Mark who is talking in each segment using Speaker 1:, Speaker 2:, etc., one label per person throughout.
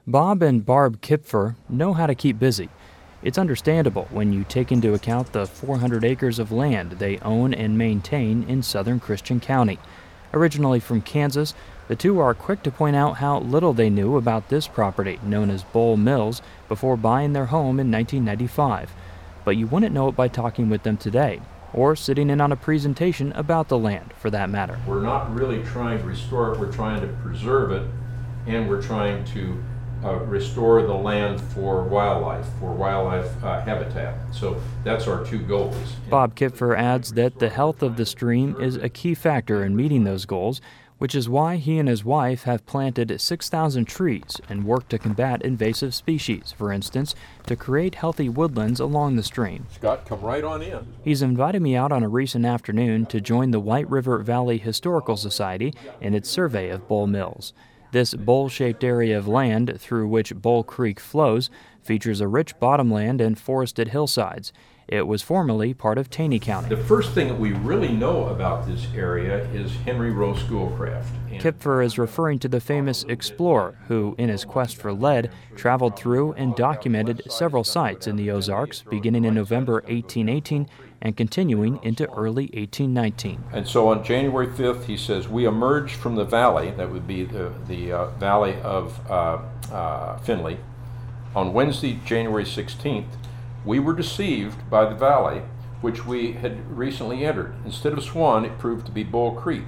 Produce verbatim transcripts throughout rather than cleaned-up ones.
Speaker 1: Bob and Barb Kipfer know how to keep busy. It's understandable when you take into account the four hundred acres of land they own and maintain in southern Christian County. Originally from Kansas, the two are quick to point out how little they knew about this property, known as Bull Mills, before buying their home in nineteen ninety-five. But you wouldn't know it by talking with them today, or sitting in on a presentation about the land, for that matter.
Speaker 2: We're not really trying to restore it, we're trying to preserve it, and we're trying to uh, restore the land for wildlife, for wildlife uh, habitat. So that's our two goals.
Speaker 1: Bob Kipfer adds that the health of the stream is a key factor in meeting those goals, which is why he and his wife have planted six thousand trees and worked to combat invasive species, for instance, to create healthy woodlands along the stream.
Speaker 2: Scott, come right on in.
Speaker 1: He's invited me out on a recent afternoon to join the White River Valley Historical Society in its survey of Bull Mills. This bowl-shaped area of land through which Bull Creek flows features a rich bottomland and forested hillsides. It was formerly part of Taney County.
Speaker 2: The first thing that we really know about this area is Henry Rowe Schoolcraft.
Speaker 1: Kipfer is referring to the famous explorer who, in his quest for lead, traveled through and documented several sites in the Ozarks beginning in November eighteen eighteen and continuing into early eighteen nineteen.
Speaker 2: And so on January fifth, he says, we emerged from the valley, that would be the, the uh, valley of uh, uh, Finley. On Wednesday, January sixteenth, we were deceived by the valley, which we had recently entered. Instead of Swan, it proved to be Bull Creek.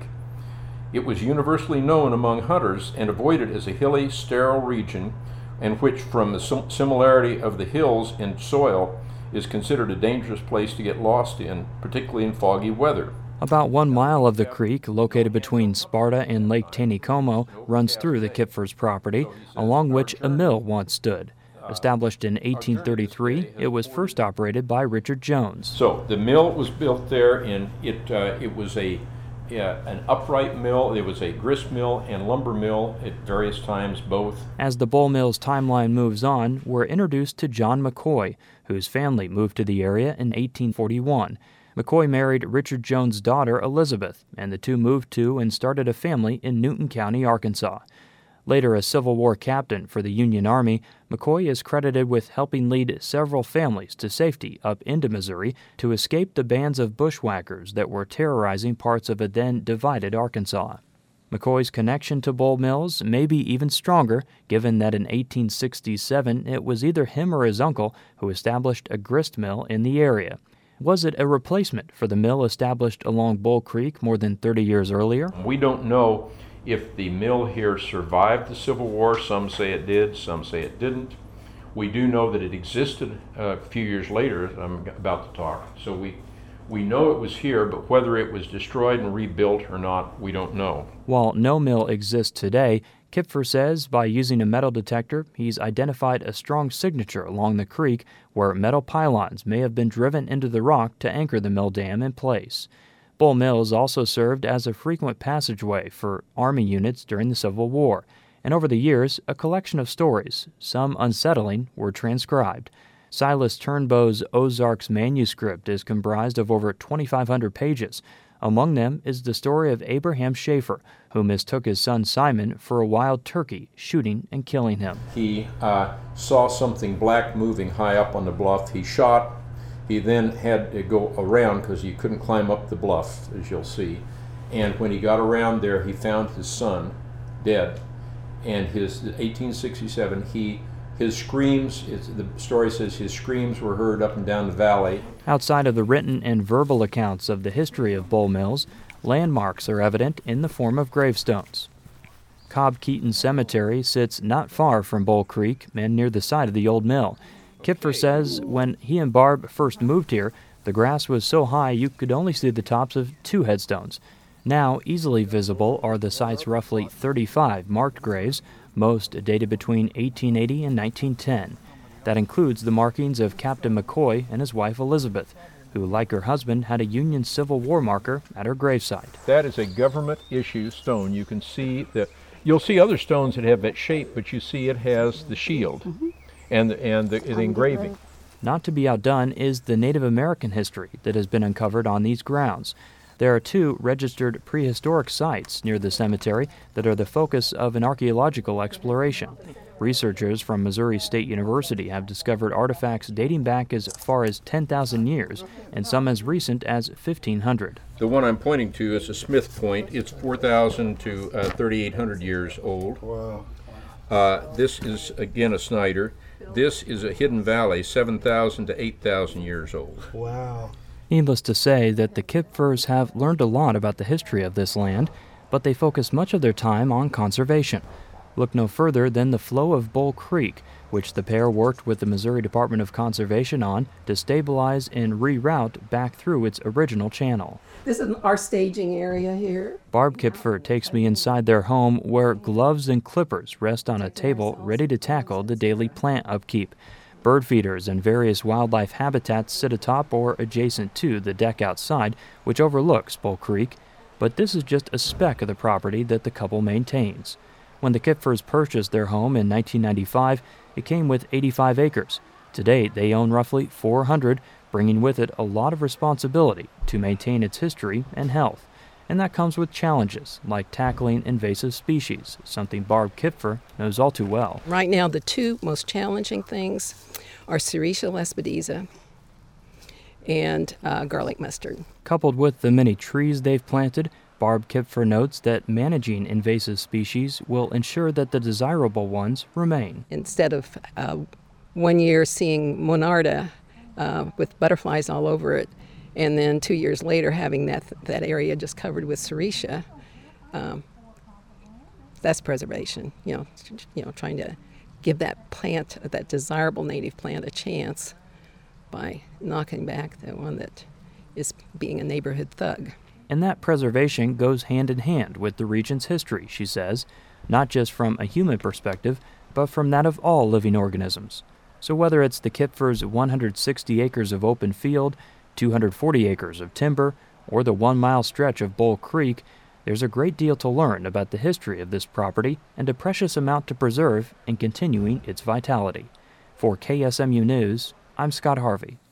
Speaker 2: It was universally known among hunters and avoided as a hilly, sterile region, and which, from the sim- similarity of the hills and soil, is considered a dangerous place to get lost in, particularly in foggy weather.
Speaker 1: About one mile of the creek, located between Sparta and Lake Taneycomo, runs through the Kipfer's property, along which a mill once stood. Established in eighteen thirty-three, it was first operated by Richard Jones.
Speaker 2: So the mill was built there, and it uh, it was a uh, an upright mill. It was a grist mill and lumber mill at various times, both.
Speaker 1: As the Bull Mills timeline moves on, we're introduced to John McCoy, whose family moved to the area in eighteen forty-one. McCoy married Richard Jones' daughter, Elizabeth, and the two moved to and started a family in Newton County, Arkansas. Later a Civil War captain for the Union Army, McCoy is credited with helping lead several families to safety up into Missouri to escape the bands of bushwhackers that were terrorizing parts of a then divided Arkansas. McCoy's connection to Bull Mills may be even stronger, given that in eighteen sixty-seven it was either him or his uncle who established a grist mill in the area. Was it a replacement for the mill established along Bull Creek more than thirty years earlier?
Speaker 2: We don't know if the mill here survived the Civil War. Some say it did, some say it didn't. We do know that it existed a few years later, as I'm about to talk. So we, we know it was here, but whether it was destroyed and rebuilt or not, we don't know.
Speaker 1: While no mill exists today, Kipfer says by using a metal detector, he's identified a strong signature along the creek where metal pylons may have been driven into the rock to anchor the mill dam in place. Bull Mills also served as a frequent passageway for Army units during the Civil War, and over the years, a collection of stories, some unsettling, were transcribed. Silas Turnbow's Ozarks manuscript is comprised of over twenty-five hundred pages. Among them is the story of Abraham Schaefer, who mistook his son Simon for a wild turkey, shooting and killing him.
Speaker 2: He uh, saw something black moving high up on the bluff. He shot. He then had to go around because he couldn't climb up the bluff, as you'll see. And when he got around there, he found his son dead. And his eighteen sixty-seven, he his screams, it's, the story says his screams were heard up and down the valley.
Speaker 1: Outside of the written and verbal accounts of the history of Bull Mills, landmarks are evident in the form of gravestones. Cobb Keaton Cemetery sits not far from Bull Creek and near the site of the old mill. Kipfer says when he and Barb first moved here, the grass was so high you could only see the tops of two headstones. Now, easily visible are the site's roughly thirty-five marked graves, most dated between eighteen eighty and nineteen ten. That includes the markings of Captain McCoy and his wife Elizabeth, who, like her husband, had a Union Civil War marker at her gravesite.
Speaker 2: That is a government-issue stone. You can see that. You'll see other stones that have that shape, but you see it has the shield. Mm-hmm. and and the, the engraving.
Speaker 1: Not to be outdone is the Native American history that has been uncovered on these grounds. There are two registered prehistoric sites near the cemetery that are the focus of an archaeological exploration. Researchers from Missouri State University have discovered artifacts dating back as far as ten thousand years and some as recent as fifteen hundred.
Speaker 2: The one I'm pointing to is a Smith Point. It's four thousand to uh, thirty-eight hundred years old.
Speaker 3: Wow.
Speaker 2: Uh, this is, again, a Snyder. This is a Hidden Valley, seven thousand to eight thousand years old.
Speaker 3: Wow.
Speaker 1: Needless to say that the Kipfers have learned a lot about the history of this land, but they focus much of their time on conservation. Look no further than the flow of Bull Creek, which the pair worked with the Missouri Department of Conservation on to stabilize and reroute back through its original channel.
Speaker 4: This is our staging area here.
Speaker 1: Barb Kipfer takes me inside their home where gloves and clippers rest on a table ready to tackle the daily plant upkeep. Bird feeders and various wildlife habitats sit atop or adjacent to the deck outside, which overlooks Bull Creek, but this is just a speck of the property that the couple maintains. When the Kipfers purchased their home in nineteen ninety-five, it came with eighty-five acres. Today, they own roughly four hundred, bringing with it a lot of responsibility to maintain its history and health. And that comes with challenges, like tackling invasive species, something Barb Kipfer knows all too well.
Speaker 4: Right now, the two most challenging things are Serratia lespedeza and uh, garlic mustard.
Speaker 1: Coupled with the many trees they've planted, Barb Kipfer notes that managing invasive species will ensure that the desirable ones remain.
Speaker 4: Instead of uh, one year seeing monarda uh, with butterflies all over it, and then two years later having that that area just covered with Serratia, um, that's preservation. You know, you know, trying to give that plant, that desirable native plant, a chance by knocking back the one that is being a neighborhood thug.
Speaker 1: And that preservation goes hand in hand with the region's history, she says, not just from a human perspective, but from that of all living organisms. So whether it's the Kipfers' one hundred sixty acres of open field, two hundred forty acres of timber, or the one-mile stretch of Bull Creek, there's a great deal to learn about the history of this property and a precious amount to preserve in continuing its vitality. For K S M U News, I'm Scott Harvey.